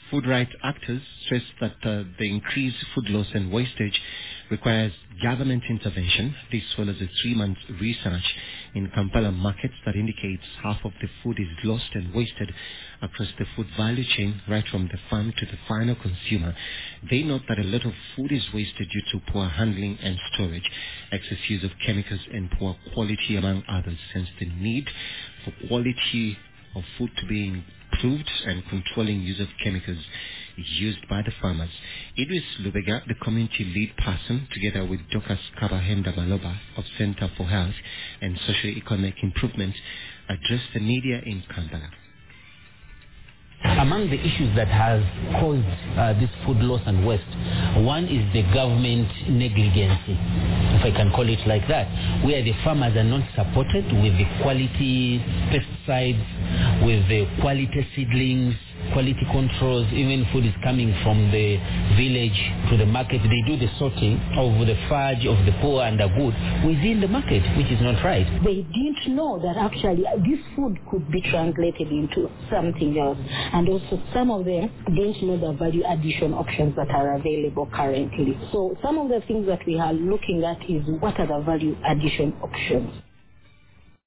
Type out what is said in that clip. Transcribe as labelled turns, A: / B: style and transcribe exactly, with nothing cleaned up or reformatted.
A: Food rights actors stress that uh, the increased food loss and wastage requires government intervention. This follows a three-month research in Kampala markets that indicates half of the food is lost and wasted across the food value chain, right from the farm to the final consumer. They note that a lot of food is wasted due to poor handling and storage, excess use of chemicals and poor quality, among others. Hence the need for quality of food to be improved and controlling use of chemicals used by the farmers. Idris Lubega, the community lead person, together with Doctor Kabahenda Maloba of Center for Health and Socio-Economic Improvement, addressed the media in Kampala.
B: Among the issues that has caused uh, this food loss and waste, one is the government negligence, if I can call it like that, where the farmers are not supported with the quality pesticides, with the quality seedlings, quality controls. Even food is coming from the village to the market. They do the sorting of the fudge, of the poor and the good within the market, which is not right.
C: They didn't know that actually this food could be translated into something else. And also some of them didn't know the value addition options that are available currently. So some of the things that we are looking at is what are the value addition options.